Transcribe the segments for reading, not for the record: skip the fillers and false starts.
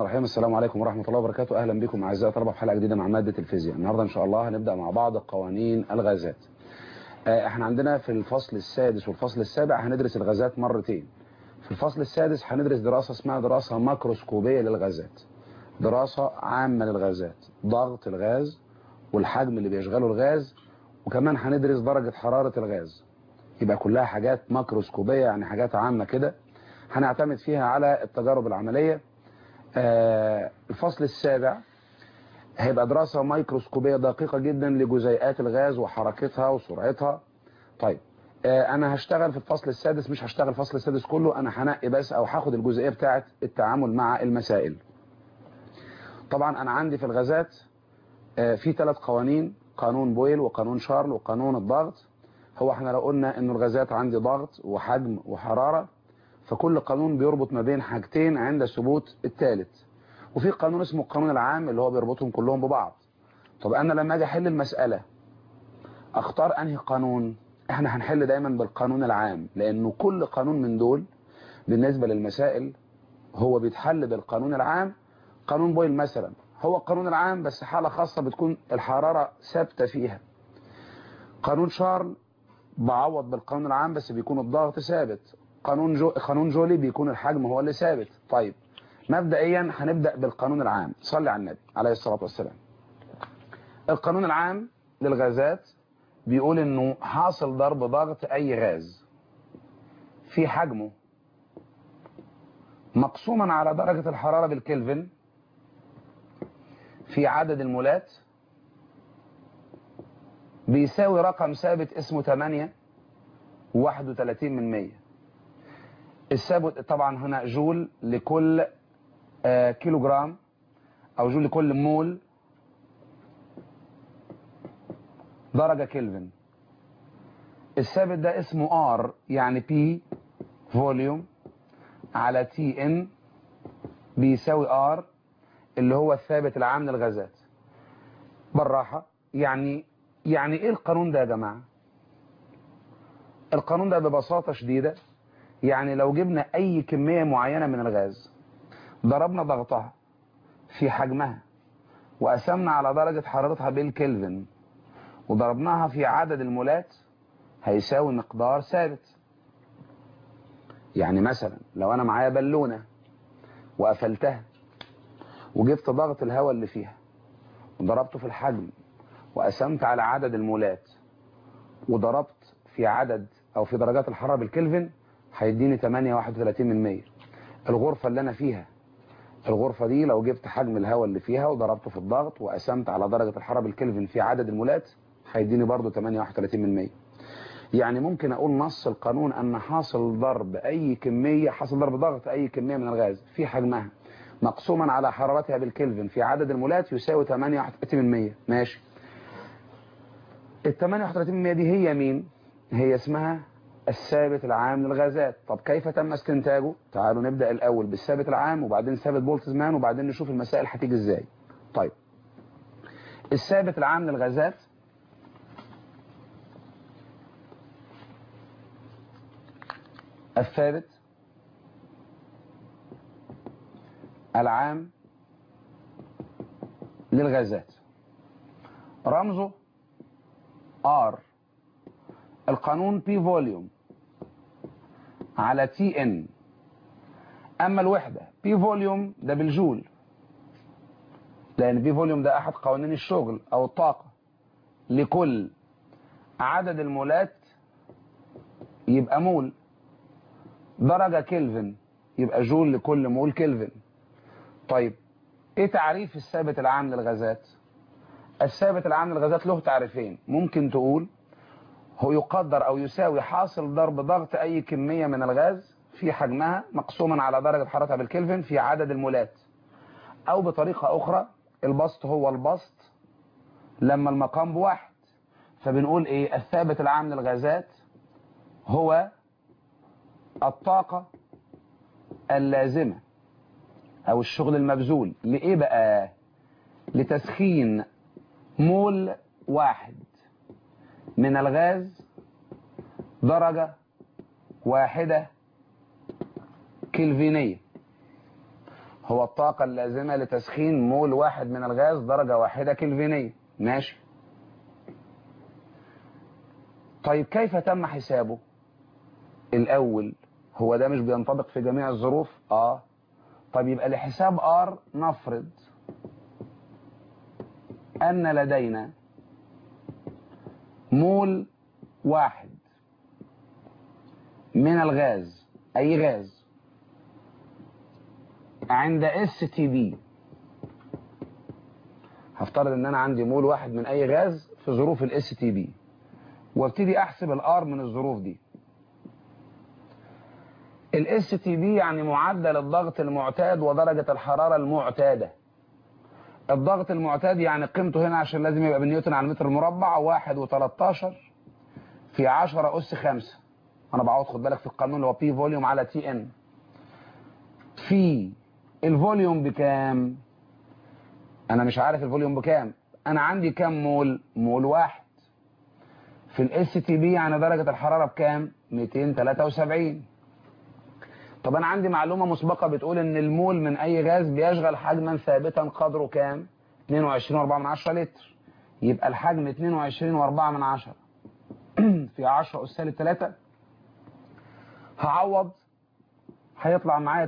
الرحيم. السلام عليكم ورحمة الله وبركاته. أهلا بكم أعزائي الطلبة في حلقة جديدة مع مادة الفيزياء. النهاردة إن شاء الله هنبدأ مع بعض قوانين الغازات. احنا عندنا في الفصل السادس والفصل السابع هندرس الغازات مرتين. في الفصل السادس هندرس دراسة اسمها دراسة ماكروسكوبية للغازات، دراسة عامة للغازات، ضغط الغاز والحجم اللي بيشغله الغاز، وكمان هندرس درجة حرارة الغاز. يبقى كلها حاجات ماكروسكوبية، يعني حاجات عامة كده هنعتمد فيها على التجارب العملية. الفصل السابع هيبقى دراسة ميكروسكوبية دقيقة جدا لجزيئات الغاز وحركتها وسرعتها. طيب انا هشتغل في الفصل السادس، مش هشتغل الفصل السادس كله، انا هنقي بس او هاخد الجزئية بتاعة التعامل مع المسائل. طبعا انا عندي في الغازات في 3 قوانين، قانون بويل وقانون شارل وقانون الضغط. هو احنا لو قلنا ان الغازات عندي ضغط وحجم وحرارة، فكل قانون بيربط ما بين حاجتين عند ثبوت الثالث. وفي قانون اسمه القانون العام اللي هو بيربطهم كلهم ببعض. طب انا لما اجي احل المسألة اختار انهي قانون؟ احنا هنحل دايما بالقانون العام، لانه كل قانون من دول بالنسبة للمسائل هو بيتحل بالقانون العام. قانون بويل مثلا هو القانون العام، بس حالة خاصة بتكون الحرارة ثابتة فيها. قانون شارل بعوض بالقانون العام بس بيكون الضغط ثابت. قانون جولي بيكون الحجم هو اللي ثابت. طيب مبدئيا هنبدأ بالقانون العام. صلي على النبي عليه الصلاة والسلام. القانون العام للغازات بيقول انه حاصل ضرب ضغط اي غاز في حجمه مقسوما على درجة الحرارة بالكلفن في عدد المولات بيساوي رقم ثابت اسمه 8.31%. الثابت طبعا هنا جول لكل كيلو جرام او جول لكل مول درجة كلفن. الثابت ده اسمه R، يعني P فوليوم على TN بيساوي R اللي هو الثابت العام للغازات. بالراحة، يعني ايه القانون ده يا جماعة؟ القانون ده ببساطة شديدة يعني لو جبنا اي كمية معينة من الغاز، ضربنا ضغطها في حجمها وقسمنا على درجة حرارتها بالكلفن وضربناها في عدد المولات، هيساوي مقدار ثابت. يعني مثلا لو انا معايا بالونة وقفلتها وجبت ضغط الهواء اللي فيها وضربته في الحجم وقسمت على عدد المولات وضربت في عدد او في درجات الحرارة بالكلفن، هيديني 8.31%. الغرفة اللي انا فيها، الغرفة دي لو جبت حجم الهواء اللي فيها وضربته في الضغط وقسمت على درجة الحرارة بالكلفن في عدد المولات، هيديني برضو 8.31%. يعني ممكن اقول نص القانون ان حاصل ضرب اي كمية، حاصل ضرب ضغط اي كمية من الغاز في حجمها مقسوما على حرارتها بالكلفن في عدد المولات يساوي 8.31%. ماشي. ال 8.31% دي هي مين؟ هي اسمها الثابت العام للغازات. طب كيف تم استنتاجه؟ تعالوا نبدأ الاول بالثابت العام وبعدين ثابت بولتزمان وبعدين نشوف المسائل هتيجي ازاي. طيب الثابت العام للغازات الثابت العام للغازات رمزه R. القانون P فوليوم على TN. اما الوحدة P فوليوم ده بالجول، لان P فوليوم ده احد قوانين الشغل او الطاقة. لكل عدد المولات يبقى مول، درجة كلفن يبقى جول لكل مول كلفن. طيب ايه تعريف الثابت العام للغازات؟ الثابت العام للغازات له تعريفين. ممكن تقول هو يقدر او يساوي حاصل ضرب ضغط اي كمية من الغاز في حجمها مقسوما على درجة حرارتها بالكلفن في عدد المولات. او بطريقة اخرى البسط هو البسط لما المقام بواحد، فبنقول ايه؟ الثابت العام للغازات هو الطاقة اللازمة او الشغل المبذول لايه بقى؟ لتسخين مول واحد من الغاز درجة واحدة كلفينية. هو الطاقة اللازمة لتسخين مول واحد من الغاز درجة واحدة كلفينية. ماشي. طيب كيف تم حسابه؟ الأول، هو ده مش بينطبق في جميع الظروف؟ طيب يبقى لحساب R نفرض أن لدينا مول واحد من الغاز، أي غاز، عند STB. هفترض ان انا عندي مول واحد من اي غاز في ظروف STB، وابتدي احسب الار من الظروف دي. STB يعني معدل الضغط المعتاد ودرجة الحرارة المعتادة. الضغط المعتاد يعني قيمته هنا عشان لازم يبقى بالنيوتن على المتر المربع 1.13 في 10 أس 5. انا بعوض، خد بالك في القانون اللي هو بي فوليوم على تي ان. في الفوليوم بكام؟ انا مش عارف الفوليوم بكام. انا عندي كام مول؟ مول واحد. في STB يعني درجة الحرارة بكام؟ 273. طب انا عندي معلومة مسبقة بتقول ان المول من اي غاز بيشغل حجما ثابتا قدره كام؟ 22.4 لتر. يبقى الحجم 22.4 في 10 أس سالب 3. هعوض، هيطلع معايا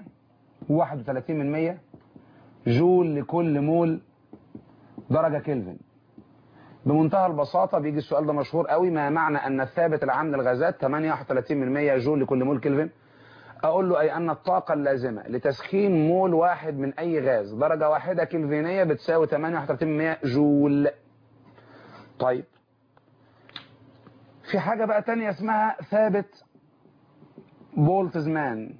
8.31 جول لكل مول درجة كلفن. بمنتهى البساطة بيجي السؤال ده مشهور قوي: ما معنى ان الثابت العام للغازات 8.31 جول لكل مول كلفن؟ اقول له اي ان الطاقة اللازمة لتسخين مول واحد من اي غاز درجة واحدة كلفينية بتساوي 8.31 جول. طيب في حاجة بقى تانية اسمها ثابت بولتزمان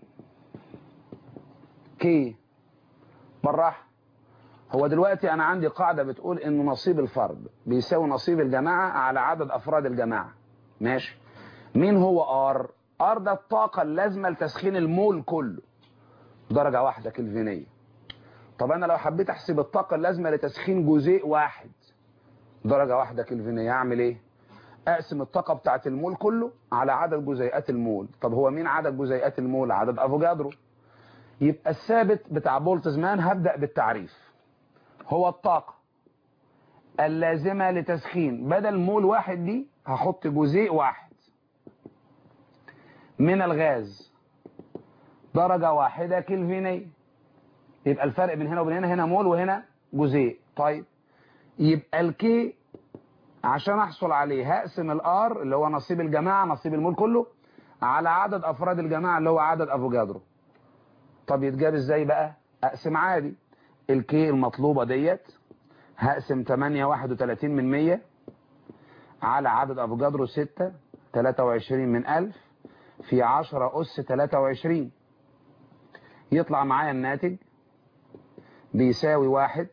كي. بالراحة، هو دلوقتي انا عندي قاعدة بتقول ان نصيب الفرد بيساوي نصيب الجماعة على عدد افراد الجماعة. ماشي. مين هو ار؟ ار ده الطاقة اللازمة لتسخين المول كله درجة واحدة كلفينية. طب انا لو حبيت احسب الطاقة اللازمة لتسخين جزيء واحد درجة واحدة كلفينية، اعمل ايه؟ اقسم الطاقة بتاعت المول كله على عدد جزيئات المول. طب هو مين عدد جزيئات المول؟ عدد افوجادرو. يبقى الثابت بتاع بولتزمان، هبدأ بالتعريف، هو الطاقة اللازمة لتسخين، بدل مول واحد دي هحط جزيء واحد من الغاز درجة واحدة كلفينية. يبقى الفرق بين هنا وبين هنا، هنا مول وهنا جزيء. طيب يبقى الكي عشان احصل عليه هقسم الار اللي هو نصيب الجماعة، نصيب المول كله، على عدد افراد الجماعة اللي هو عدد افوجادرو. طب يتجاب ازاي بقى؟ اقسم عادي. الكي المطلوبة ديت هقسم 8.31 على عدد افوجادرو 6 23 من 1000 في 10 أس 23. يطلع معايا الناتج بيساوي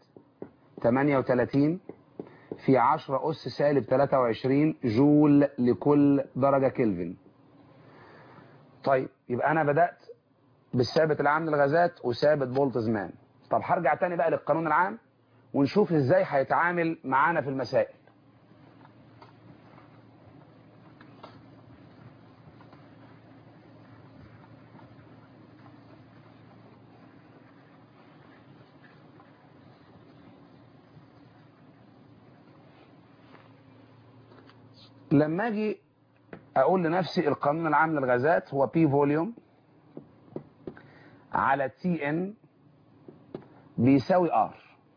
1.38 في 10 أس سالب 23 جول لكل درجة كلفن. طيب يبقى أنا بدأت بالثابت العام للغازات وثابت بولتزمان. طب هرجع تاني بقى للقانون العام ونشوف ازاي هيتعامل معانا في المسائل. لما اجي اقول لنفسي القانون العام للغازات هو بي فوليوم على تي ان بيساوي ار،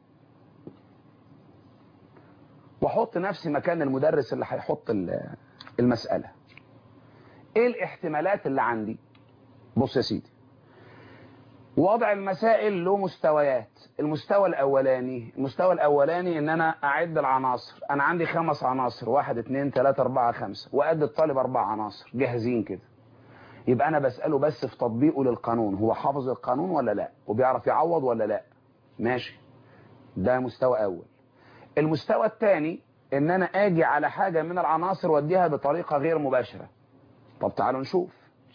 واحط نفسي مكان المدرس اللي هيحط المسألة. ايه الاحتمالات اللي عندي؟ بص يا سيدي، وضع المسائل له مستويات. المستوى الاولاني ان انا اعد العناصر. انا عندي 5 عناصر، 1 2 3 4 5، وقد الطالب 4 عناصر جاهزين كده. يبقى انا بسأله بس في تطبيقه للقانون، هو حافظ القانون ولا لا، وبيعرف يعوض ولا لا. ماشي، ده مستوى اول. المستوى الثاني ان انا اجي على حاجة من العناصر واديها بطريقة غير مباشرة. طب تعالوا نشوف.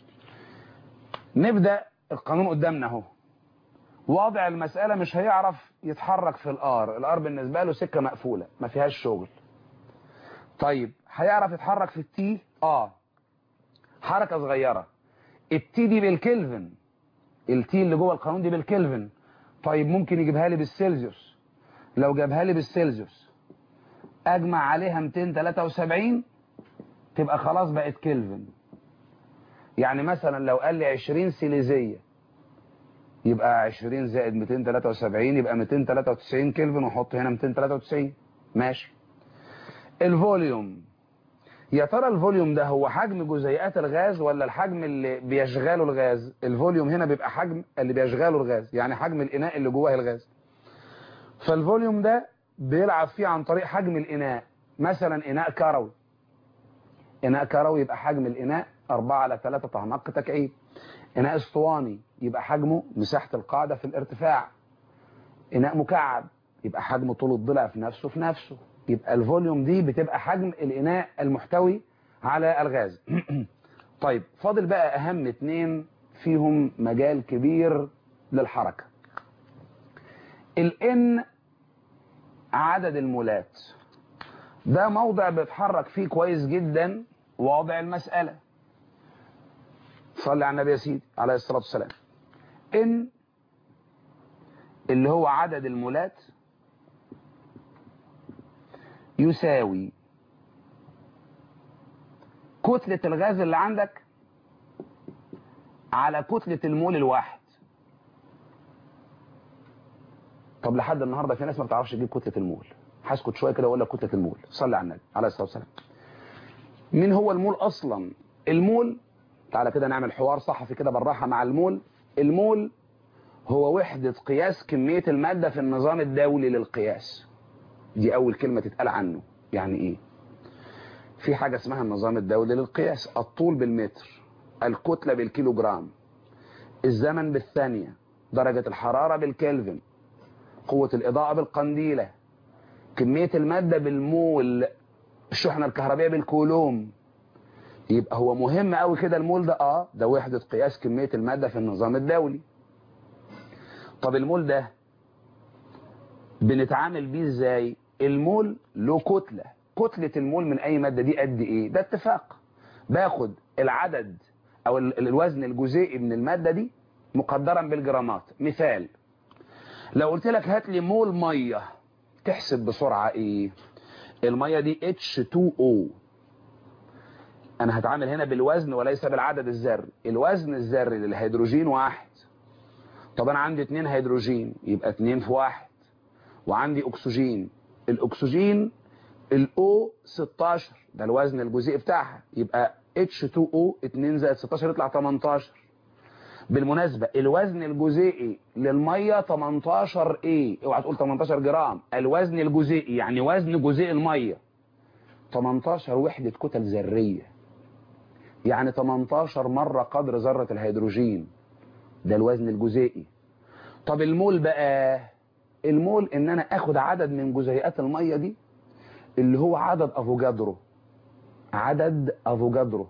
نبدأ القانون قدامنا اهو. وضع المسألة مش هيعرف يتحرك في الار بالنسبة له سكة مقفولة ما فيهاش شغل. طيب هيعرف يتحرك في التي؟ حركة صغيرة. التي دي بالكلفن، التي اللي جوه القانون دي بالكلفن، طيب ممكن يجيبها لي بالسيلزيوس. لو جابها لي بالسيلزيوس اجمع عليها 273 تبقى خلاص بقت كلفن. يعني مثلا لو قال لي 20 سيليزية يبقى 20 زائد 273 يبقى 293 كلفن، واحط هنا 293. ماشي. الفوليوم، يا ترى الفوليوم ده هو حجم جزيئات الغاز ولا الحجم اللي بيشغله الغاز؟ الفوليوم هنا بيبقى حجم اللي بيشغله الغاز، يعني حجم الإناء اللي جواه الغاز. فالفوليوم ده بيلعب فيه عن طريق حجم الإناء. مثلا إناء كروي، إناء كروي يبقى حجم الإناء 4/3 طهنق تكعيب. إناء اسطواني يبقى حجمه مساحة القاعدة في الارتفاع. إناء مكعب يبقى حجم طول الضلع في نفسه في نفسه. يبقى الفوليوم دي بتبقى حجم الإناء المحتوي على الغاز. طيب فاضل بقى أهم اتنين فيهم مجال كبير للحركة. الN عدد المولات، ده موضع بيتحرك فيه كويس جدا واضع المسألة. صلي على النبي يا سيدي عليه الصلاة والسلام. N اللي هو عدد المولات يساوي كتلة الغاز اللي عندك على كتلة المول الواحد. طب لحد النهارده في ناس ما بتعرفش تجيب كتلة المول. هسكت شويه كده واقول لك كتلة المول. صلي على النبي عليه الصلاة والسلام. مين هو المول اصلا؟ المول، تعالى كده نعمل حوار صحفي كده بالراحة مع المول. المول هو وحدة قياس كمية المادة في النظام الدولي للقياس. دي أول كلمة تتقال عنه. يعني إيه؟ في حاجة اسمها النظام الدولي للقياس. الطول بالمتر، الكتلة بالكيلوجرام، الزمن بالثانية، درجة الحرارة بالكلفن، قوة الإضاءة بالقنديلة، كمية المادة بالمول، الشحنة الكهربائية بالكولوم. يبقى هو مهم قوي كده المول ده. ده وحدة قياس كمية المادة في النظام الدولي. طب المول ده بنتعامل بيه ازاي؟ المول له كتلة. كتلة المول من اي مادة دي قد ايه؟ ده اتفاق. باخد العدد او الوزن الجزيئي من المادة دي مقدرا بالجرامات. مثال، لو قلت لك هات لي مول مية، تحسب بسرعة ايه؟ المية دي H2O. انا هتعامل هنا بالوزن وليس بالعدد الذري. الوزن الذري للهيدروجين 1. طب انا عندي 2 هيدروجين يبقى 2 في 1. وعندي اكسجين، الاكسجين الO 16 ده الوزن الجزيئي بتاعها، يبقى H2O 2 زائد 16 يطلع 18. بالمناسبة الوزن الجزيئي للمية 18 ايه؟ اوعى تقول 18 جرام. الوزن الجزيئي يعني وزن جزيء المية 18 وحدة كتل ذرية، يعني 18 مرة قدر ذرة الهيدروجين. ده الوزن الجزيئي. طب المول بقى، المول ان انا اخد عدد من جزيئات المية دي اللي هو عدد افوجادرو. عدد افوجادرو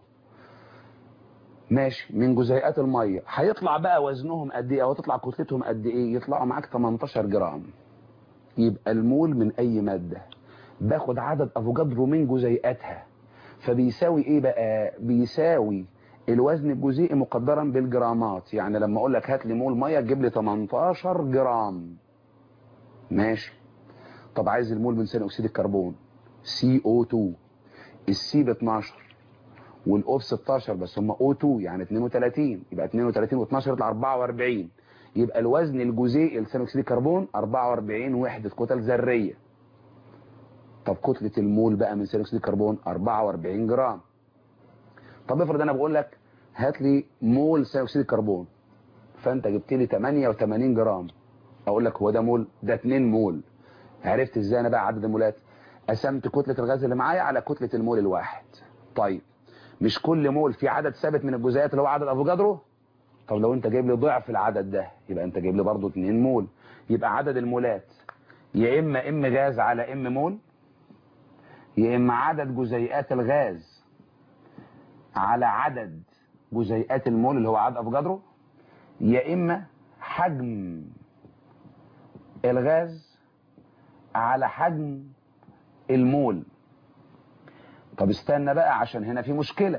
ماشي من جزيئات المية. هيطلع بقى وزنهم قد ايه او تطلع كتلتهم قد ايه؟ يطلعوا معاك 18 جرام. يبقى المول من اي مادة باخد عدد افوجادرو من جزيئاتها، فبيساوي ايه بقى؟ بيساوي الوزن الجزيئي مقدرا بالجرامات. يعني لما اقول لك هات لي مول ميه تجيب لي 18 جرام. ماشي. طب عايز المول من ثاني اكسيد الكربون CO2. السي ب 12 والاو ب 16 بس هم O2 يعني 32. يبقى 32 و12 يطلع 44. يبقى الوزن الجزيئي لثاني اكسيد الكربون 44 وحدة كتل ذرية. طب كتلة المول بقى من ثاني اكسيد الكربون 44 جرام. طب افرض انا بقول لك هات لي مول ثاني اكسيد الكربون، فانت جبت لي 88 جرام. اقول لك هو ده مول؟ ده 2 مول. عرفت ازاي انا بقى عدد المولات؟ قسمت كتلة الغاز اللي معايا على كتلة المول الواحد. طيب مش كل مول في عدد ثابت من الجزيئات اللي هو عدد افوجادرو؟ طب لو انت جايب لي ضعف العدد ده يبقى انت جايب لي برضه 2 مول. يبقى عدد المولات يا اما ام غاز على ام مول، يا اما عدد جزيئات الغاز على عدد جزيئات المول اللي هو عدد افوجادرو، يا اما حجم الغاز على حجم المول. طب استنى بقى عشان هنا في مشكلة.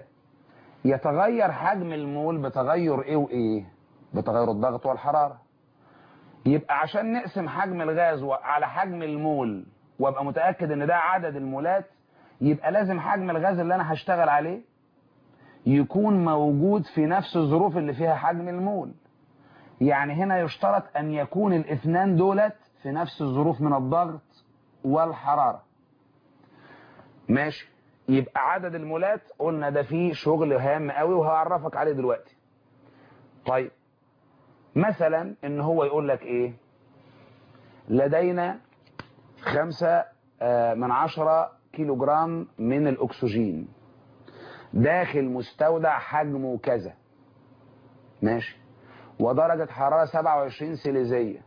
يتغير حجم المول بتغير ايه وايه؟ بتغير الضغط والحرارة. يبقى عشان نقسم حجم الغاز على حجم المول وابقى متأكد ان ده عدد المولات، يبقى لازم حجم الغاز اللي انا هشتغل عليه يكون موجود في نفس الظروف اللي فيها حجم المول. يعني هنا يشترط ان يكون الاثنان دولت في نفس الظروف من الضغط والحرارة. ماشي. يبقى عدد المولات قلنا ده فيه شغل هام قوي وهعرفك عليه دلوقتي. طيب مثلا ان هو يقول لك ايه، لدينا 5 كيلو جرام من الاكسجين داخل مستودع حجمه كذا. ماشي. ودرجة حرارة 27 سيليزية.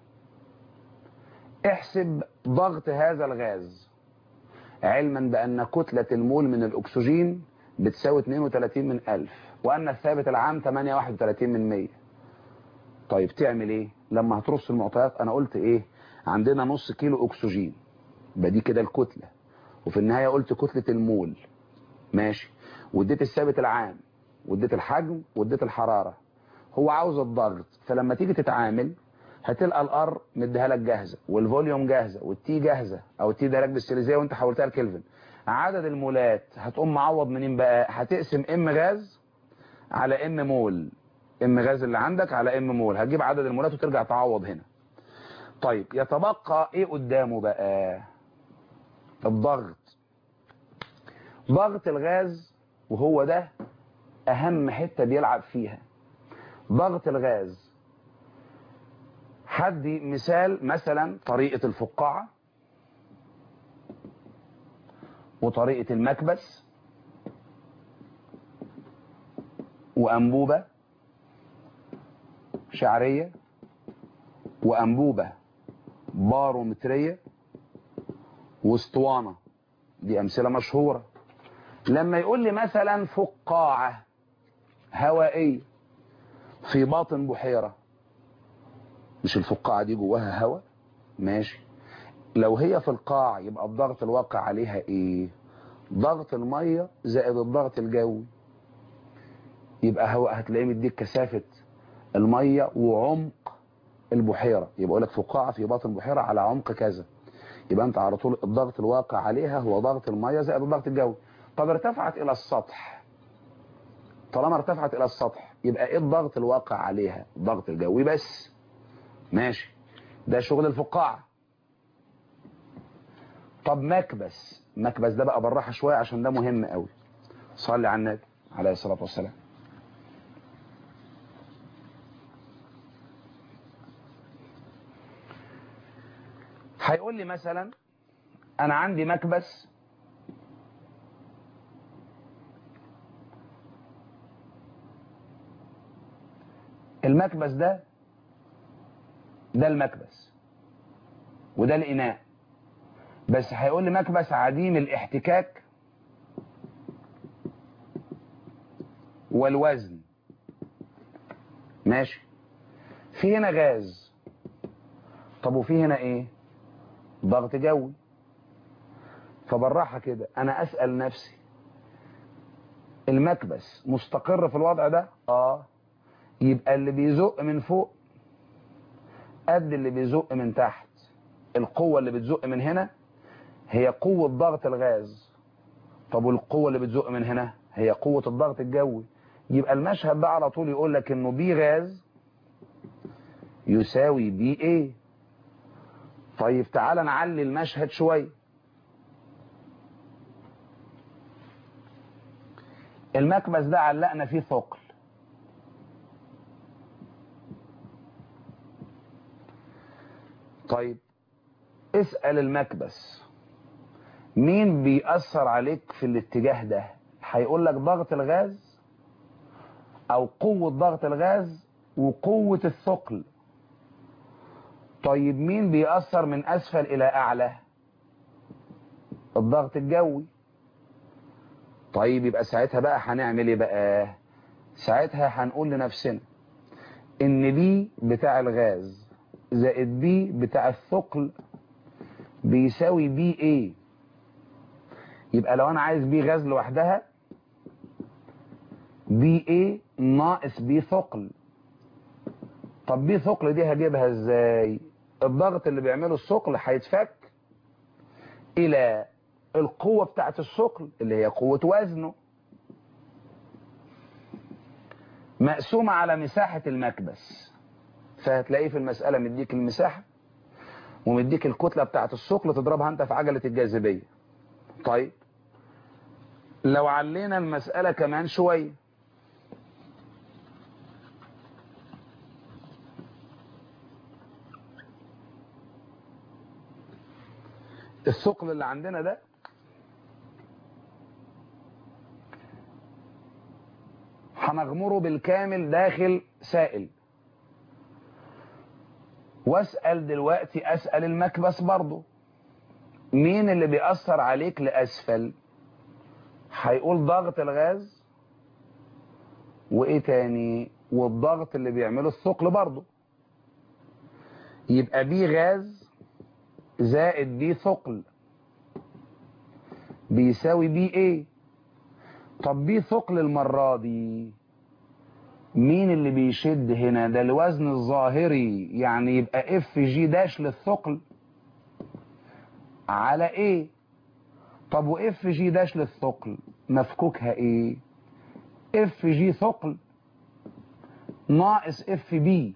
احسب ضغط هذا الغاز، علما بأن كتلة المول من الأكسجين بتساوي 32 من 1000 وأن الثابت العام 831 من 100. طيب تعمل ايه لما هترص المعطيات؟ انا قلت ايه، عندنا نص كيلو أكسجين، بدي كده الكتلة، وفي النهاية قلت كتلة المول. ماشي. واديت الثابت العام واديت الحجم واديت الحرارة. هو عاوز الضغط، فلما تيجي تتعامل هتلقى الار مديها لك جاهزه، والفوليوم جاهزه، والتي جاهزه، او التي ده لك بالسيليزيه وانت حولتها لكلفن. عدد المولات هتقوم معوض منين بقى؟ هتقسم ام غاز على ام مول، ام غاز اللي عندك على ام مول، هتجيب عدد المولات وترجع تعوض هنا. طيب يتبقى ايه قدامه بقى؟ الضغط. ضغط الغاز، وهو ده اهم حته بيلعب فيها. ضغط الغاز، هدي مثال، مثلا طريقة الفقاعة وطريقة المكبس وأنبوبة شعرية وأنبوبة بارومترية واسطوانة. دي أمثلة مشهورة. لما يقول لي مثلا فقاعة هوائية في باطن بحيرة، مش الفقاعة دي جواها هواء؟ ماشي. لو هي في القاع يبقى الضغط الواقع عليها ايه؟ ضغط المية زائد الضغط الجوي. يبقى هواء هتلاقيه مديك كثافة المية وعمق البحيرة، يبقى يقول لك فقاعة في باطن بحيرة على عمق كذا. يبقى انت على طول الضغط الواقع عليها هو ضغط المية زائد الضغط الجوي. طب ارتفعت الى السطح، طالما ارتفعت الى السطح يبقى ايه الضغط الواقع عليها؟ الضغط الجوي بس. ماشي. ده شغل الفقاعة. طب مكبس، مكبس ده بقى بالراحة شوية عشان ده مهم قوي. صلي على النبي عليه الصلاة والسلام. هيقول لي مثلا انا عندي مكبس المكبس ده المكبس وده الإناء، بس هيقول لي مكبس عديم الاحتكاك والوزن. ماشي. في هنا غاز، طب وفي هنا ايه؟ ضغط جوي. فبالراحة كده انا اسأل نفسي، المكبس مستقر في الوضع ده؟ يبقى اللي بيزق من فوق قد اللي بيزق من تحت. القوة اللي بتزق من هنا هي قوة ضغط الغاز، طب والقوة اللي بتزق من هنا هي قوة الضغط الجوي. يبقى المشهد ده على طول يقول لك انه بي غاز يساوي بي ايه. طيب تعال نعلي المشهد شوية. المكبس ده علقنا فيه ثقل، طيب اسأل المكبس مين بيأثر عليك في الاتجاه ده؟ هيقول لك ضغط الغاز او قوة ضغط الغاز وقوة الثقل. طيب مين بيأثر من اسفل الى اعلى؟ الضغط الجوي. طيب يبقى ساعتها بقى هنعمل ايه بقى؟ ساعتها هنقول لنفسنا ان بي بتاع الغاز زائد بي بتاع الثقل بيساوي بي ايه. يبقى لو انا عايز بي غاز لوحدها، بي ايه ناقص بي ثقل. طب بي ثقل دي هجيبها ازاي؟ الضغط اللي بيعمله الثقل هيتفك الى القوة بتاعت الثقل اللي هي قوة وزنه مقسومة على مساحة المكبس. فهتلاقيه في المسألة مديك المساحة ومديك الكتلة بتاعت الثقل تضربها انت في عجلة الجاذبية. طيب لو علينا المسألة كمان شوية، الثقل اللي عندنا ده هنغمره بالكامل داخل سائل، واسأل دلوقتي اسأل المكبس برضو مين اللي بيأثر عليك لأسفل؟ هيقول ضغط الغاز وايه تاني والضغط اللي بيعمله الثقل برضو. يبقى بي غاز زائد بي ثقل بيساوي بي ايه. طب بي ثقل المرة دي مين اللي بيشد هنا؟ ده الوزن الظاهري، يعني يبقى اف جي داش للثقل على ايه. طب واف جي داش للثقل مفكوكها ايه؟ اف جي ثقل ناقص اف بي.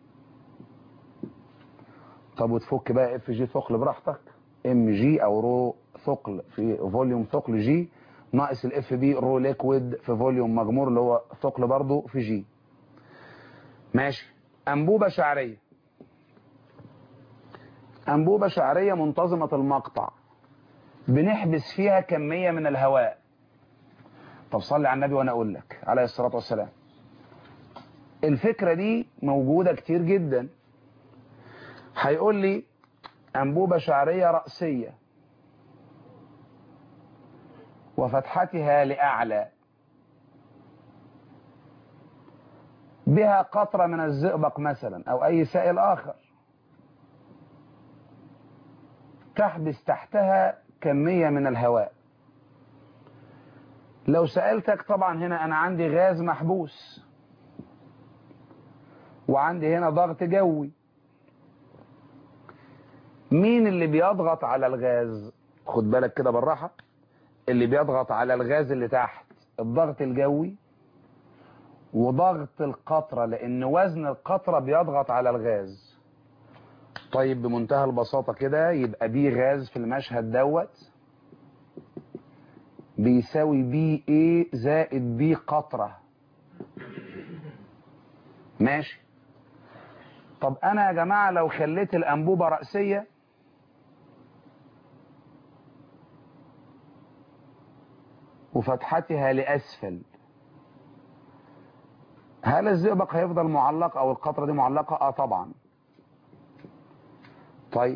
طب وتفك بقى اف جي ثقل براحتك، ام جي او رو ثقل في فوليوم ثقل جي ناقص الاف بي رو ليكويد في فوليوم مجمور اللي هو ثقل برضو في جي. ماشي. انبوبة شعرية، انبوبة شعرية منتظمة المقطع بنحبس فيها كمية من الهواء. طب صلي على النبي وانا اقول لك عليه الصلاة والسلام. الفكرة دي موجودة كتير جدا. هيقول لي انبوبة شعرية رأسية وفتحتها لأعلى بها قطرة من الزئبق مثلا او اي سائل اخر تحبس تحتها كمية من الهواء. لو سألتك طبعا هنا انا عندي غاز محبوس وعندي هنا ضغط جوي، مين اللي بيضغط على الغاز؟ خد بالك كده بالراحة. اللي بيضغط على الغاز اللي تحت الضغط الجوي وضغط القطرة، لان وزن القطرة بيضغط على الغاز. طيب بمنتهى البساطة كده يبقى بي غاز في المشهد دوت بيساوي بي ايه زائد بي قطرة. ماشي. طب انا يا جماعة لو خليت الانبوبة رأسية وفتحتها لأسفل، هل الزئبق هيفضل معلق او القطرة دي معلقة؟ طبعا. طيب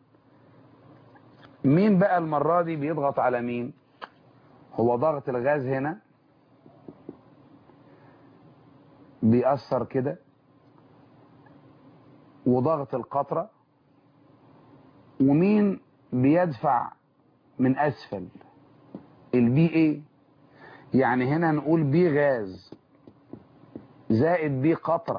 مين بقى المرة دي بيضغط على مين؟ هو ضغط الغاز هنا بيأثر كده وضغط القطرة، ومين بيدفع من اسفل؟ البي ايه. يعني هنا نقول بي غاز زائد بي قطرة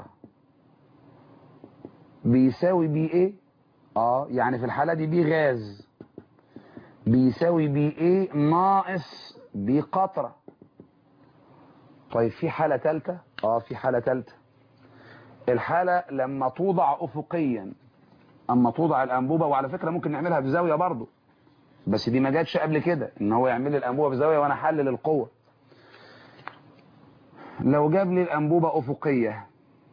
بيساوي بي ايه. يعني في الحالة دي بي غاز بيساوي بي ايه ناقص بي قطرة. طيب في حالة ثالثة. في حالة ثالثة، الحالة لما توضع افقيا. اما توضع الانبوبة، وعلى فكرة ممكن نعملها بزاوية برضو، بس دي ما جاتش قبل كده ان هو يعمل لي الانبوبة بزاوية وانا احلل القوة. لو جاب لي الانبوبة افقية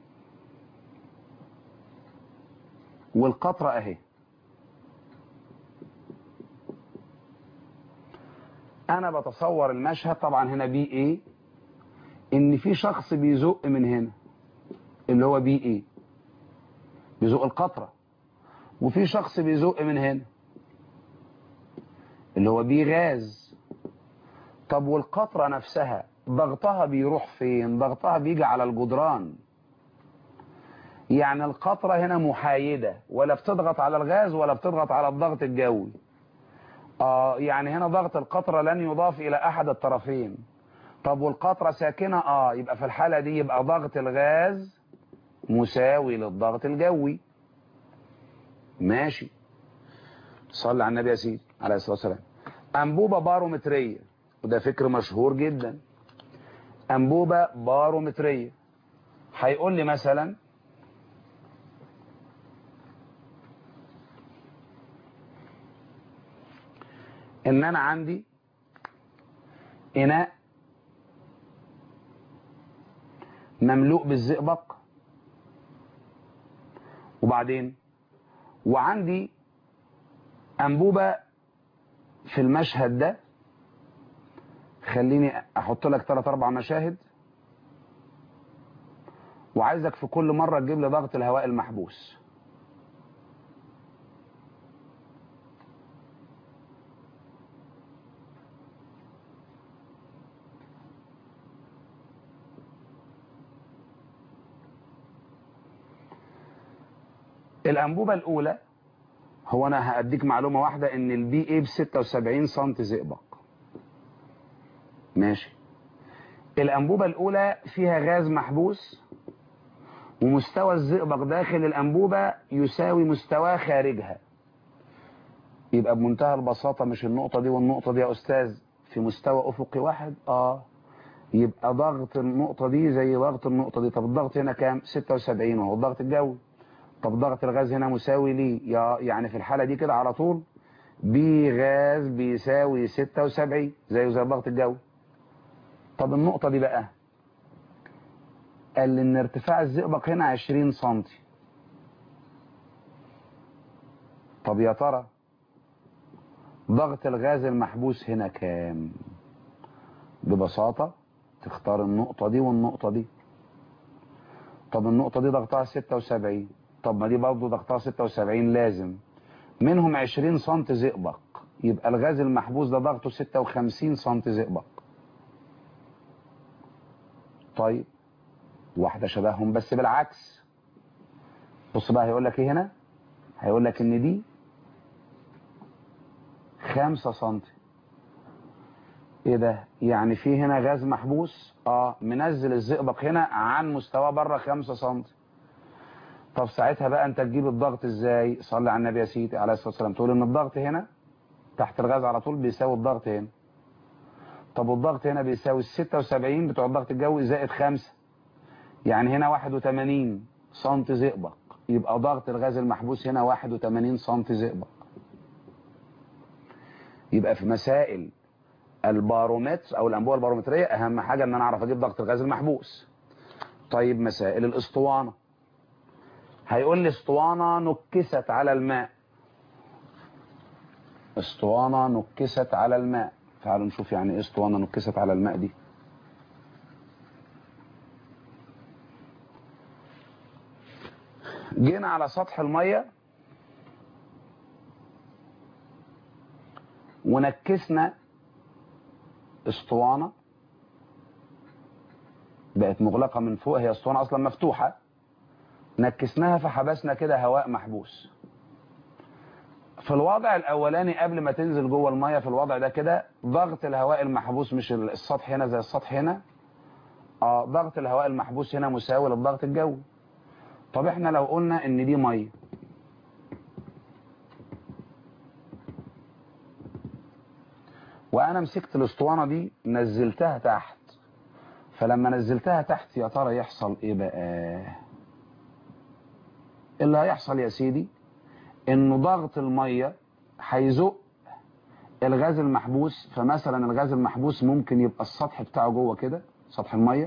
والقطرة اهي، انا بتصور المشهد طبعا هنا بي ايه ان في شخص بيزق من هنا اللي هو بي ايه بيزق القطرة، وفي شخص بيزق من هنا اللي هو بي غاز. طب والقطرة نفسها ضغطها بيروح فين؟ ضغطها بيجي على الجدران. يعني القطرة هنا محايدة، ولا بتضغط على الغاز ولا بتضغط على الضغط الجوي. يعني هنا ضغط القطرة لن يضاف الى احد الطرفين. طب والقطرة ساكنة. يبقى في الحالة دي يبقى ضغط الغاز مساوي للضغط الجوي. ماشي، صلي على النبي يا سيدي عليه الصلاة والسلام. أنبوبة بارومترية، وده فكر مشهور جدا. أنبوبة بارومترية هيقول لي مثلا إن أنا عندي إناء مملوء بالزئبق، وبعدين وعندي أنبوبة في المشهد ده. خليني أحط لك 3-4 مشاهد، وعايزك في كل مرة تجيب لي ضغط الهواء المحبوس. الأنبوبة الأولى، هو أنا هأديك معلومة واحدة، إن البي اي ب 76 سم زئبق. ماشي. الأنبوبة الأولى فيها غاز محبوس، ومستوى الزئبق داخل الأنبوبة يساوي مستواه خارجها. يبقى بمنتهى البساطة، مش النقطة دي والنقطة دي يا أستاذ في مستوى أفقي واحد؟ يبقى ضغط النقطة دي زي ضغط النقطة دي. طب الضغط هنا كام؟ 76، وهو الضغط الجوي. طب ضغط الغاز هنا مساوي ليه؟ يعني في الحالة دي كده على طول بي غاز بيساوي 76 زيه زي الضغط الجوي. طب النقطة دي بقى، قال لي ان ارتفاع الزئبق هنا 20 سم. طب يا ترى ضغط الغاز المحبوس هنا كام؟ ببساطة تختار النقطة دي والنقطة دي. طب النقطة دي ضغطها 76، طب ما دي برضه ضغطها 76، لازم منهم 20 سم زئبق، يبقى الغاز المحبوس ده ضغطه 56 سم زئبق. طيب واحدة شبههم بس بالعكس. بص بقى هيقول لك ايه هنا، هيقول لك ان دي 5 سم. ايه ده؟ يعني في هنا غاز محبوس منزل الزئبق هنا عن مستواه بره 5 سم. طب ساعتها بقى انت تجيب الضغط ازاي؟ صلي على النبي يا سيدي عليه الصلاه والسلام. تقول ان الضغط هنا تحت الغاز على طول بيساوي الضغط هنا. طب والضغط هنا بيساوي ال 76 بتوع الضغط الجوي زائد 5، يعني هنا 81 سم زئبق. يبقى ضغط الغاز المحبوس هنا 81 سم زئبق. يبقى في مسائل البارومتر او الانبوبه البارومتريه اهم حاجه ان انا اعرف اجيب ضغط الغاز المحبوس. طيب مسائل الاسطوانه، هيقول لي اسطوانه نكست على الماء. اسطوانه نكست على الماء، تعالوا نشوف يعني ايه اسطوانه نكست على الماء دي. جينا على سطح الميه ونكسنا اسطوانه، بقت مغلقه من فوق، هي اسطوانه اصلا مفتوحه، نكسناها فحبسنا كده هواء محبوس. في الوضع الاولاني قبل ما تنزل جوه الميه، في الوضع ده كده ضغط الهواء المحبوس، مش السطح هنا زي السطح هنا، ضغط الهواء المحبوس هنا مساوي للضغط الجوي. طب احنا لو قلنا ان دي ميه، وانا مسكت الاسطوانه دي نزلتها تحت، فلما نزلتها تحت يا ترى يحصل ايه بقى؟ اللي هيحصل يا سيدي انه ضغط الميه هيزق الغاز المحبوس. فمثلا الغاز المحبوس ممكن يبقى السطح بتاعه جوه كده، سطح الميه.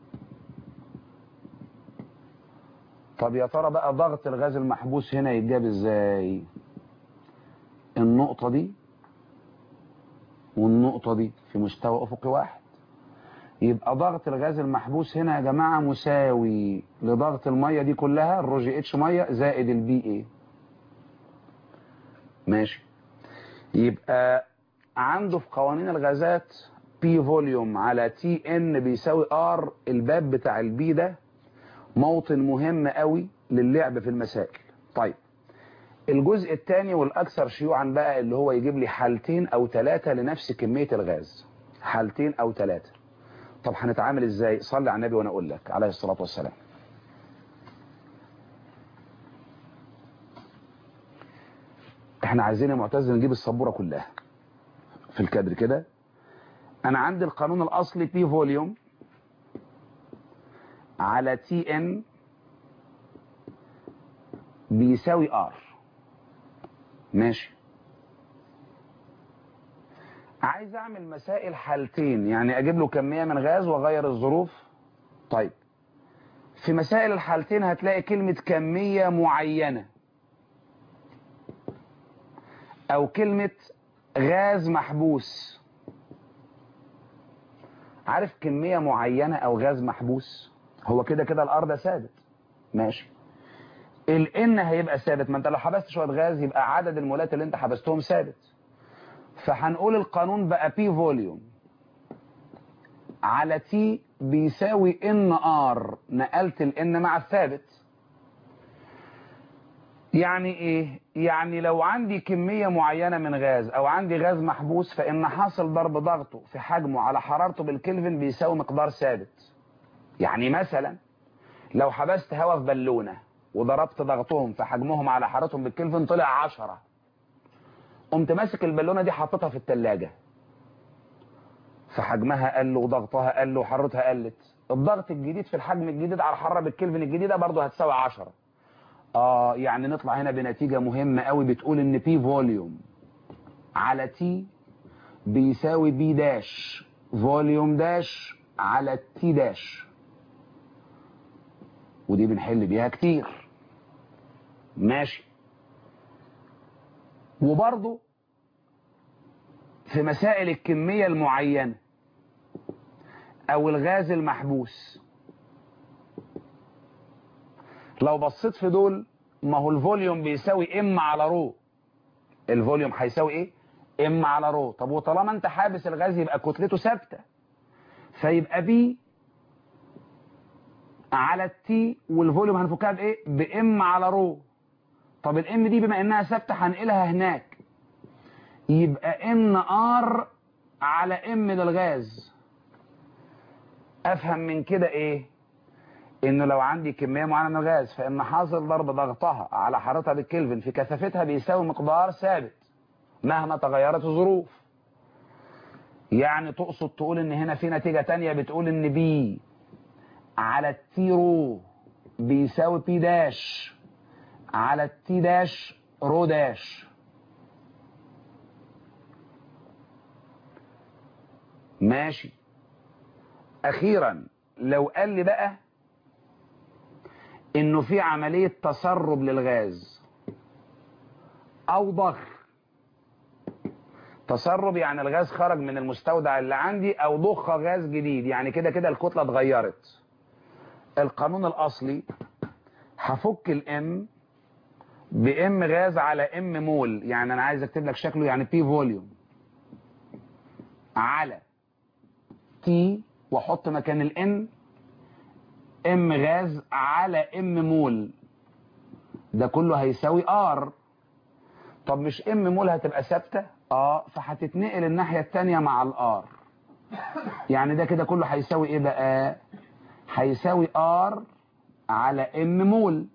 طب يا ترى بقى ضغط الغاز المحبوس هنا يتجاب ازاي؟ النقطه دي والنقطه دي في مستوى افقي واحد، يبقى ضغط الغاز المحبوس هنا يا جماعه مساوي لضغط الميه دي كلها، الروجي اتش ميه زائد البي اي. ماشي. يبقى عنده في قوانين الغازات بي فوليوم على تي ان بيساوي ار. الباب بتاع البي ده موطن مهم قوي للعب في المسائل. طيب الجزء الثاني والاكثر شيوعا بقى اللي هو يجيب لي حالتين او ثلاثه لنفس كميه الغاز، حالتين او ثلاثه. طب هنتعامل ازاي؟ صلي على النبي وانا اقول لك عليه الصلاه والسلام. احنا عايزين يا معتز نجيب السبوره كلها في الكادر كده. انا عندي القانون الاصلي بي فوليوم على تي ان بيساوي ار. ماشي. عايز اعمل مسائل حالتين، يعني اجيب له كميه من غاز واغير الظروف. طيب في مسائل الحالتين هتلاقي كلمه كميه معينه او كلمه غاز محبوس. عارف كميه معينه او غاز محبوس؟ هو كده كده الار ده ثابت. ماشي. الان هيبقى ثابت، ما انت لو حبست شويه غاز يبقى عدد المولات اللي انت حبستهم ثابت. فهنقول القانون بقى بي فوليوم على تي بيساوي ان ار، نقلت الان مع الثابت. يعني ايه؟ يعني لو عندي كمية معينة من غاز او عندي غاز محبوس، فان حاصل ضرب ضغطه في حجمه على حرارته بالكلفن بيساوي مقدار ثابت. يعني مثلا لو حبست هواء في بالونة وضربت ضغطهم في حجمهم على حرارتهم بالكلفن طلع 10، قمت ماسك البالونة دي حطيتها في التلاجة، فحجمها قل وضغطها قل وحرارتها قلت، الضغط الجديد في الحجم الجديد على الحرارة بالكلفن الجديدة برضه هتساوي 10. يعني نطلع هنا بنتيجة مهمة قوي بتقول ان بي فوليوم على تي بيساوي بي داش فوليوم داش على تي داش، ودي بنحل بيها كتير. ماشي. وبرضه في مسائل الكمية المعينة او الغاز المحبوس، لو بصيت في دول، ما هو الفوليوم بيساوي ام على رو. الفوليوم هيساوي ايه؟ ام على رو. طب وطالما انت حابس الغاز يبقى كتلته ثابته، فيبقى بي على التي والفوليوم هنفكها بايه؟ بام على رو. طب الام دي بما انها ثابته هنقلها هناك، يبقى ان ار على ام للغاز. افهم من كده ايه؟ انه لو عندي كميه معينه من الغاز فان حاصل ضرب ضغطها على حرارتها بالكلفن في كثافتها بيساوي مقدار ثابت مهما تغيرت الظروف. يعني تقصد تقول ان هنا في نتيجه تانية بتقول ان بي على التي رو بيساوي بي داش على التي داش رو داش. ماشي. اخيرا لو قال لي بقى انه في عملية تسرب للغاز او ضخ. تسرب يعني الغاز خرج من المستودع اللي عندي، او ضخ غاز جديد، يعني كده كده الكتلة اتغيرت. القانون الاصلي هفك الام بام غاز على ام مول، يعني انا عايز اكتب لك شكله، يعني بي فوليوم على تي واحط مكان الان ام غاز على ام مول، ده كله هيساوي ار. طب مش ام مول هتبقى ثابته؟ فهتتنقل الناحيه الثانيه مع الار، يعني ده كده كله هيساوي ايه بقى؟ هيساوي ار على ام مول.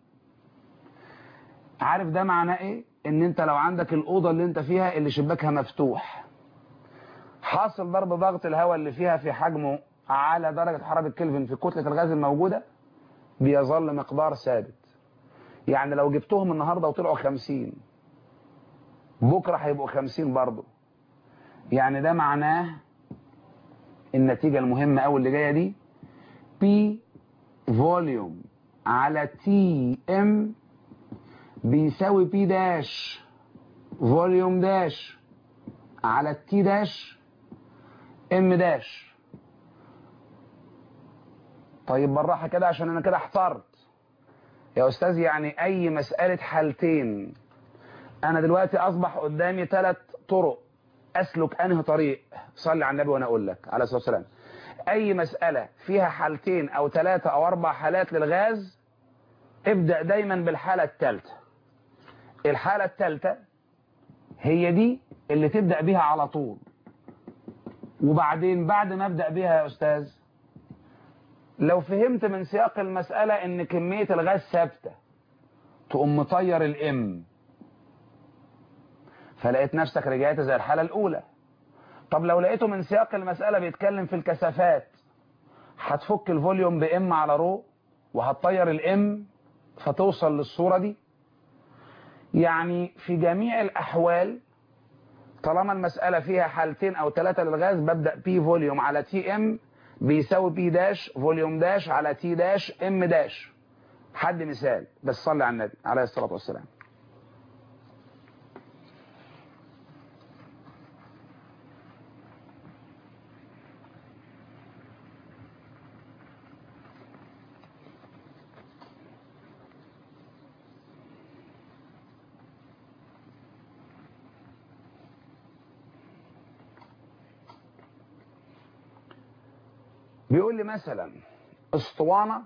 عارف ده معناه ايه؟ ان انت لو عندك الاوضه اللي انت فيها اللي شباكها مفتوح، حاصل ضرب ضغط الهواء اللي فيها في حجمه على درجه حراره الكلفن في كتله الغاز الموجوده بيظل مقدار ثابت. يعني لو جبتهم النهارده وطلعوا 50 بكره هيبقوا 50 برضه. يعني ده معناه النتيجه المهمه قوي اللي جايه دي، بي فوليوم على تي ام بيساوي بي داش فوليوم داش على التي داش ام داش. طيب بالراحه كده عشان انا كده احترت يا استاذ. يعني اي مساله حالتين، انا دلوقتي اصبح قدامي 3 طرق، اسلك انهي طريق؟ صلي على النبي وانا اقول لك عليه الصلاه والسلام. اي مساله فيها حالتين او 3 او 4 حالات للغاز، ابدا دايما بالحاله الثالثه. الحاله الثالثه هي دي اللي تبدا بيها على طول. وبعدين بعد ما ابدا بيها يا استاذ، لو فهمت من سياق المساله ان كميه الغاز ثابته، تقوم مطير الام فلقيت نفسك رجعت زي الحالة الأولى. طب لو لقيته من سياق المسألة بيتكلم في الكثافات، هتفك الفوليوم بإم على رو وهتطير الإم فتوصل للصورة دي. يعني في جميع الأحوال طالما المسألة فيها حالتين أو ثلاثة للغاز ببدأ بي فوليوم على تي ام بيساوي بي داش فوليوم داش على تي داش ام داش. حد مثال بس صلي على النبي عليه الصلاة والسلام. بيقول لي مثلا اسطوانة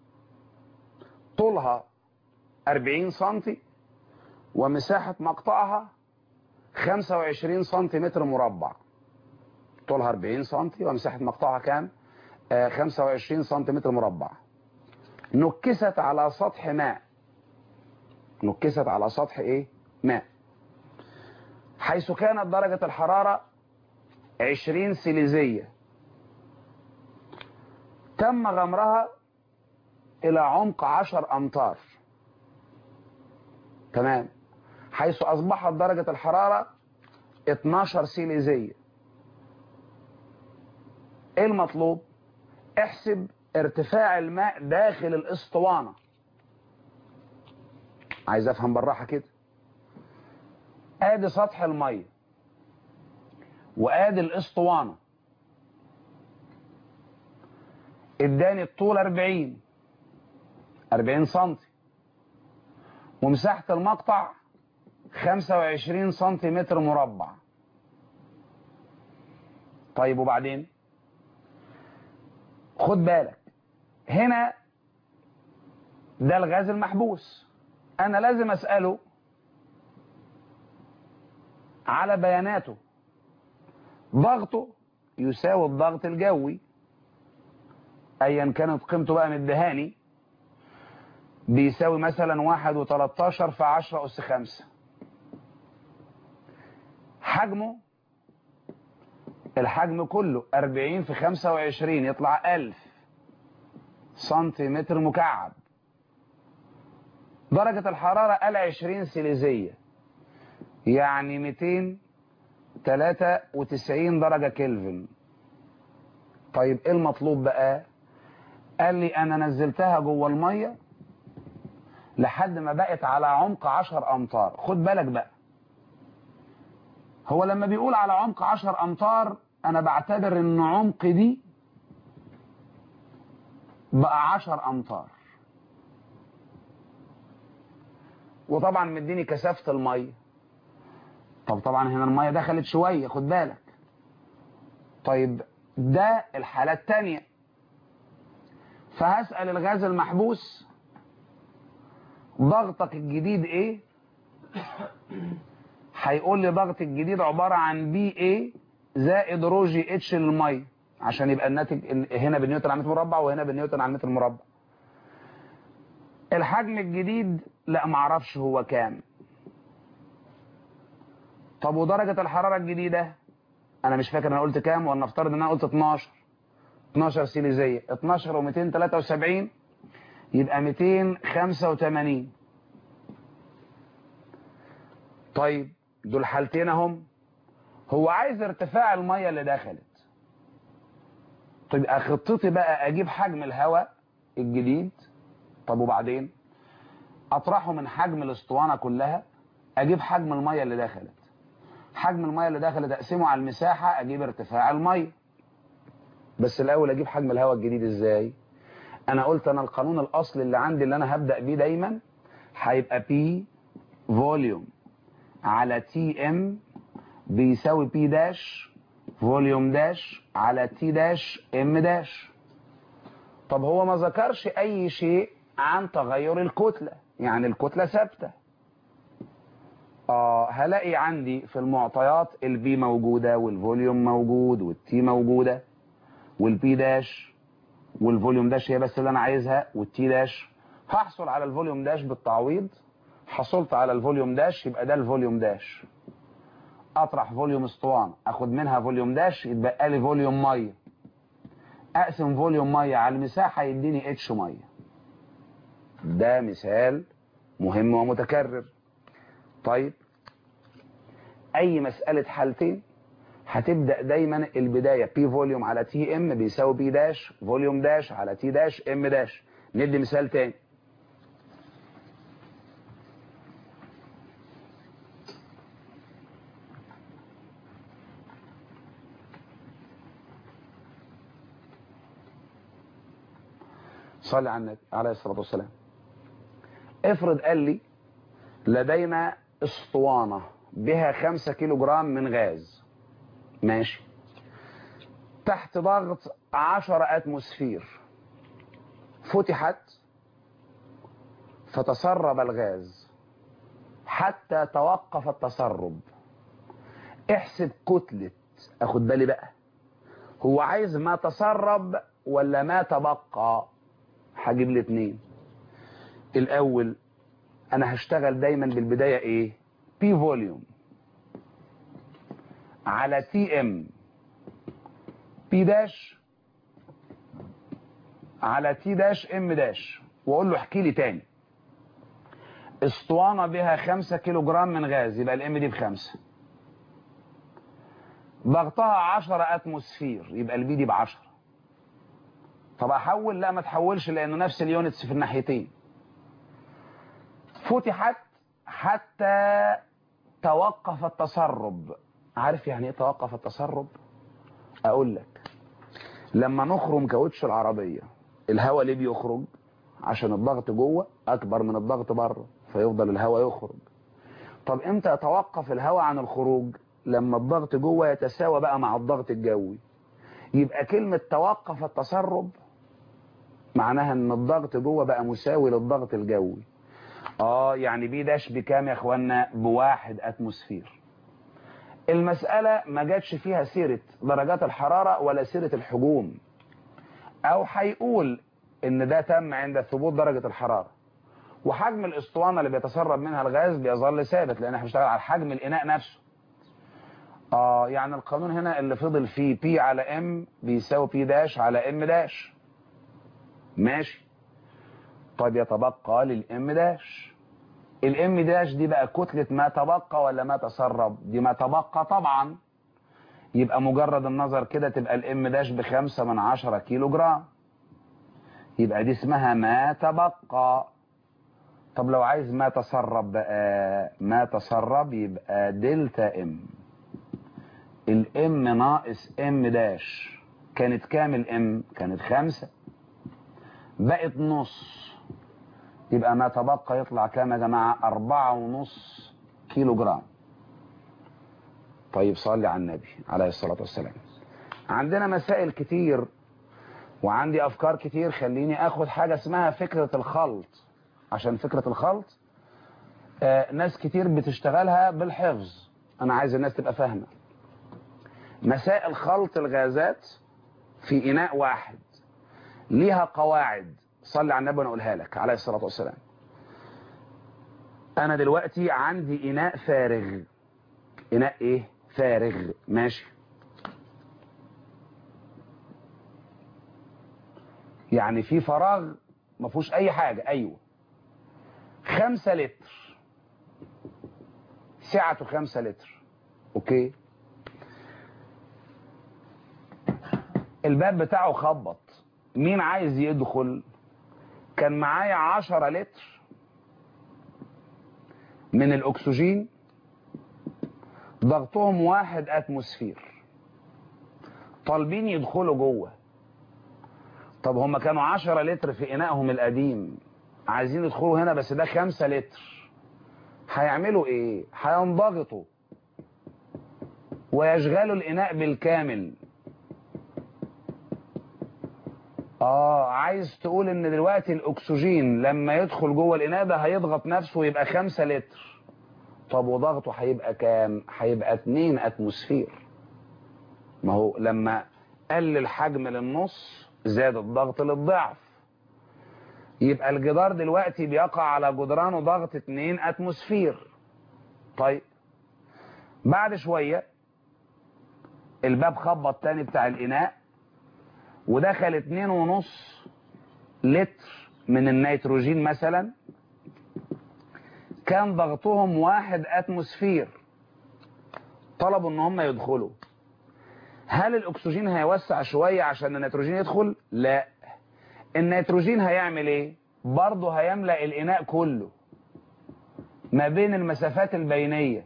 طولها 40 سنتي ومساحة مقطعها 25 سنتيمتر مربع. طولها 40 سنتي ومساحة مقطعها كام؟ 25 سنتيمتر مربع. نكست على سطح ماء. نكست على سطح ايه؟ ماء. حيث كانت درجة الحرارة 20 سيليزية. تم غمرها إلى عمق 10 أمتار. تمام. حيث أصبحت درجة الحرارة 12 سيليزية. إيه المطلوب؟ احسب ارتفاع الماء داخل الاسطوانة. عايز أفهم بالراحة كده. آدي سطح المية وآدي الاسطوانة. اداني الطول 40 سنتي ومساحة المقطع 25 سنتيمتر مربع. طيب وبعدين خد بالك هنا ده الغاز المحبوس. انا لازم اسأله على بياناته. ضغطه يساوي الضغط الجوي ايا كانت قيمته بقى مدهاني، بيساوي مثلا 1.13 في 10 أس 5. حجمه الحجم كله 40 في 25 يطلع 1000 سنتيمتر مكعب. درجة الحرارة قال 20 سيليزية يعني 293 درجة كلفن. طيب ايه المطلوب بقى؟ قال لي انا نزلتها جوه المية لحد ما بقت على عمق 10 امتار. خد بالك بقى، هو لما بيقول على عمق 10 امتار انا بعتبر ان عمق دي بقى 10 امتار. وطبعا مديني كثافة المية. طبعا هنا المية دخلت شوية خد بالك. طيب ده الحالة التانية. فهسأل الغاز المحبوس ضغطك الجديد ايه؟ هيقول لي ضغط الجديد عبارة عن بي ايه زائد رو جي اتش للمية، عشان يبقى الناتج هنا بالنيوتن على متر مربع وهنا بالنيوتن على متر مربع. الحجم الجديد لا معرفش هو كام. طب ودرجة الحرارة الجديدة انا مش فاكر انا قلت كام، ولا نفترض ان انا قلت 12 سيليزية. 12 و273 يبقى 285. طيب دول حالتين اهم. هو عايز ارتفاع المية اللي دخلت. طيب خطتي بقى اجيب حجم الهواء الجديد. طب وبعدين اطرحه من حجم الاسطوانة كلها اجيب حجم المية اللي دخلت. حجم المية اللي دخلت اقسمه على المساحة اجيب ارتفاع المية. بس الاول اجيب حجم الهواء الجديد ازاي؟ انا قلت انا القانون الاصلي اللي عندي اللي انا هبدأ بيه دايما هيبقى بي فوليوم على تي ام بيساوي بي داش فوليوم داش على تي داش ام داش. طب هو ما ذكرش اي شيء عن تغير الكتلة، يعني الكتلة ثابتة. هلاقي عندي في المعطيات البي موجودة والفوليوم موجود والتي موجودة والبي داش والفوليوم داش هي بس اللي انا عايزها والتي داش. هحصل على الفوليوم داش بالتعويض. حصلت على الفوليوم داش يبقى ده الفوليوم داش. اطرح فوليوم اسطوانه اخد منها فوليوم داش يتبقى لي فوليوم ميه، اقسم فوليوم ميه على المساحه يديني اتش ميه. ده مثال مهم ومتكرر. طيب اي مساله حالتين هتبدا دايما البدايه بي فوليوم على تي ام بيساوي بي داش فوليوم داش على تي داش ام داش. ندي مثال تاني. صلي على النبي عليه الصلاه والسلام. افرض قال لي لدينا اسطوانه بها 5 كيلو جرام من غاز، ماشي، تحت ضغط 10 اتموسفير، فتحت فتسرب الغاز حتى توقف التسرب. احسب كتلة، اخد بالي بقى، هو عايز ما تسرب ولا ما تبقى؟ هجيب الاثنين. الاول انا هشتغل دايما بالبداية ايه؟ بي فوليوم على تي ام، بي داش على تي داش ام داش، واقول له احكي لي تاني. اسطوانة بها 5 كيلو جرام من غاز، يبقى الام دي ب5، ضغطها 10 اتموسفير، يبقى البي دي ب10. طب احول؟ لا ما تحولش، لانه نفس اليونتس في الناحيتين. فتحت حتى توقف التسرب. عارف يعني ايه توقف التسرب؟ اقول لك، لما نخرم كاوتش العربيه الهواء ليه بيخرج؟ عشان الضغط جوه اكبر من الضغط بره، فيفضل الهواء يخرج. طب امتى يتوقف الهواء عن الخروج؟ لما الضغط جوه يتساوى بقى مع الضغط الجوي. يبقى كلمه توقف التسرب معناها ان الضغط جوه بقى مساوي للضغط الجوي. يعني بي داش بكام يا اخوانا؟ ب1 اتموسفير. المسألة ما جاتش فيها سيرة درجات الحرارة ولا سيرة الحجوم، او هيقول ان ده تم عند ثبوت درجة الحرارة، وحجم الاسطوانة اللي بيتسرب منها الغاز بيظل ثابت، لان احنا بنشتغل على حجم الاناء نفسه. يعني القانون هنا اللي فضل فيه بي على ام بيساوي بي داش على ام داش، ماشي. طيب يتبقى للام داش. الام داش دي بقى كتلة ما تبقى ولا ما تسرب؟ دي ما تبقى طبعا. يبقى مجرد النظر كده تبقى الام داش ب5/10 كيلو جرام، يبقى دي اسمها ما تبقى. طب لو عايز ما تسرب بقى، ما تسرب يبقى دلتا ام. الام ناقص ام داش كانت كام؟ الام كانت 5، بقت نص، يبقى ما تبقى يطلع كام يا جماعة؟ 4.5 كيلو جرام. طيب صلي على النبي عليه الصلاة والسلام. عندنا مسائل كتير وعندي أفكار كتير، خليني أخد حاجة اسمها فكرة الخلط، عشان فكرة الخلط ناس كتير بتشتغلها بالحفظ. أنا عايز الناس تبقى فاهمة مسائل خلط الغازات في إناء واحد ليها قواعد. صلي على النبي ونقولها لك عليه الصلاة والسلام. أنا دلوقتي عندي إناء فارغ. إناء إيه؟ فارغ، ماشي. يعني في فراغ ما فيهوش أي حاجة، أيوه. 5 لتر، سعته 5 لتر، أوكي. الباب بتاعه خبط، مين عايز يدخل؟ كان معايا 10 لتر من الأكسجين ضغطهم 1 أتموسفير، طالبين يدخلوا جوه. طب هم كانوا 10 لتر في إنائهم القديم، عايزين يدخلوا هنا بس ده 5 لتر. هيعملوا إيه؟ هينضغطوا ويشغلوا الإناء بالكامل. عايز تقول إن دلوقتي الأكسجين لما يدخل جوه الإناء ده هيضغط نفسه ويبقى 5 لتر. طب وضغطه هيبقى كام؟ هيبقى 2 أتموسفير. ما هو لما قل الحجم للنص زاد الضغط للضعف، يبقى الجدار دلوقتي بيقع على جدرانه ضغط 2 أتموسفير. طيب بعد شوية الباب خبط تاني بتاع الإناء ودخل 2.5 لتر من النيتروجين مثلا، كان ضغطهم 1 أتموسفير. طلبوا ان هم يدخلوا. هل الأكسجين هيوسع شوية عشان النيتروجين يدخل؟ لا. النيتروجين هيعمل ايه؟ برضه هيملأ الإناء كله ما بين المسافات البينية.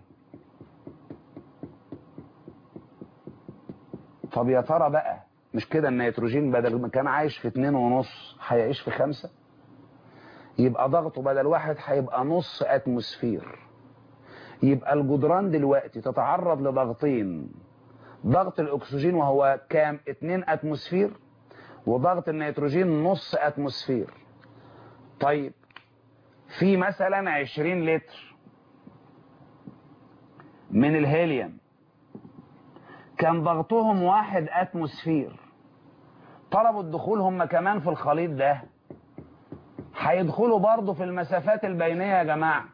طب يا ترى بقى، مش كده النيتروجين بدل ما كان عايش في 2.5 هيعيش في 5؟ يبقى ضغطه بدل 1 هيبقى نص أتموسفير. يبقى الجدران دلوقتي تتعرض لضغطين، ضغط الأكسجين وهو كام؟ 2 أتموسفير، وضغط النيتروجين نص أتموسفير. طيب في مثلا 20 لتر من الهيليوم كان ضغطهم 1 أتموسفير، طلبوا الدخول هم كمان في الخليط ده. هيدخلوا برضه في المسافات البينية يا جماعة،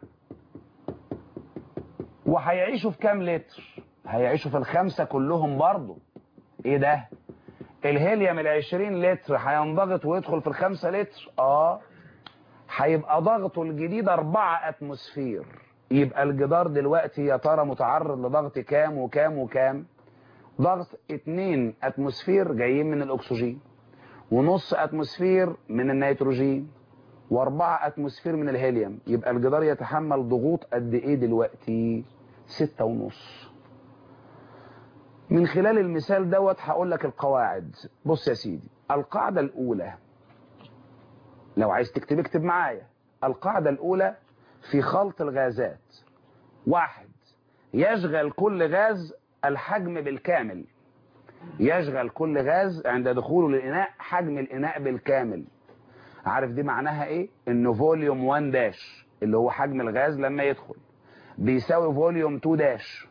وهيعيشوا في كام لتر؟ هيعيشوا في ال5 كلهم برضه. ايه ده؟ الهيليوم 20 لتر هينضغط ويدخل في ال5 لتر؟ هيبقى ضغطه الجديد 4 أتموسفير. يبقى الجدار دلوقتي يا ترى متعرض لضغط كام وكام وكام؟ ضغط 2 أتموسفير جايين من الأكسجين، ونص أتموسفير من النيتروجين، و4 أتموسفير من الهيليوم. يبقى الجدار يتحمل ضغوط قد ايه دلوقتي؟ 6.5. من خلال المثال دوت هقول لك القواعد. بص يا سيدي، القاعدة الأولى، لو عايز تكتب اكتب معايا. القاعدة الأولى في خلط الغازات: 1. يشغل كل غاز الحجم بالكامل. يشغل كل غاز عند دخوله للإناء حجم الإناء بالكامل. عارف دي معناها ايه؟ انه فوليوم 1 داش اللي هو حجم الغاز لما يدخل بيساوي فوليوم 2 داش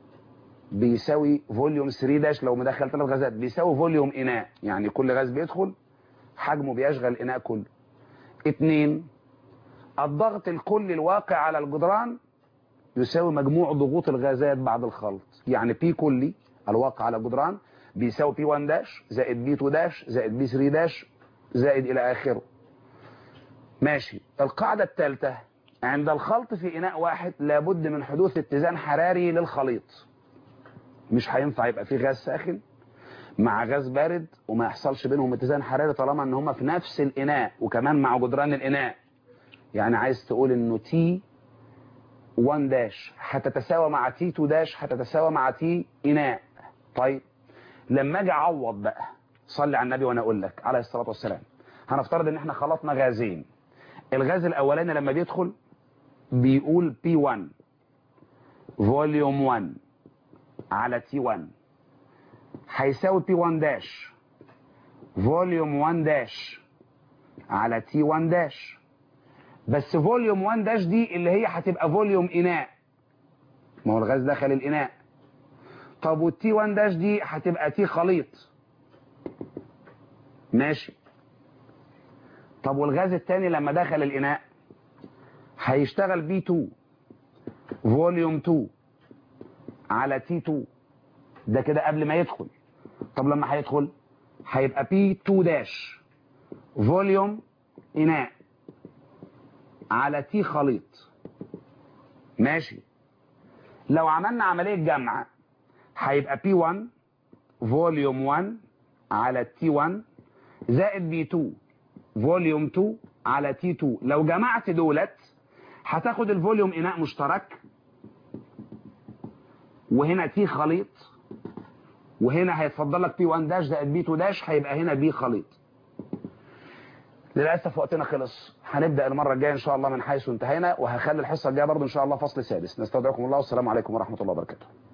بيساوي فوليوم 3 داش لو مدخل 3 غازات بيساوي فوليوم إناء. يعني كل غاز بيدخل حجمه بيشغل الإناء كله. 2. الضغط الكلي الواقع على الجدران يساوي مجموع ضغوط الغازات بعد الخلط. يعني بي كلي الواقع على الجدران بيساوي بي 1 داش زائد بي 2 داش زائد بي 3 داش زائد إلى آخره. ماشي. القاعدة الثالثة: عند الخلط في إناء واحد لابد من حدوث اتزان حراري للخليط. مش هينفع يبقى في غاز ساخن مع غاز بارد وما يحصلش بينهم اتزان حراري طالما ان هما في نفس الإناء وكمان مع جدران الإناء. يعني عايز تقول انه تي 1 داش هتتساوى مع تي 2 داش هتتساوى مع تي إناء. طيب لما اجي اعوض بقى، صلي على النبي وانا اقول لك عليه الصلاة والسلام، هنفترض ان احنا خلطنا غازين. الغاز الاولاني لما بيدخل بيقول بي 1 فوليوم 1 على تي 1 هيساوي بي 1 داش فوليوم 1 داش على تي 1 داش. بس فوليوم 1 داش دي اللي هي هتبقى فوليوم إناء، ما هو الغاز دخل الإناء. طب والتي 1 داش دي هتبقى تي خليط. ماشي. طب والغاز التاني لما دخل الإناء هيشتغل بي 2 فوليوم 2 على تي 2. ده كده قبل ما يدخل. طب لما هيدخل هيبقى بي 2 داش فوليوم إناء على تي خليط. ماشي. لو عملنا عملية جمع هيبقى بي 1 فوليوم 1 على تي 1 زائد بي 2 فوليوم 2 على تي 2. لو جمعت دولت هتاخد الفوليوم إناء مشترك، وهنا تي خليط، وهنا هيتفضل لك بي 1 داش زائد بي 2 داش هيبقى هنا بي خليط. للأسف وقتنا خلص. هنبدأ المرة الجاية إن شاء الله من حيث انتهينا، وهخلي الحصة الجاية برضه إن شاء الله فصل سادس. نستودعكم الله والسلام عليكم ورحمة الله وبركاته.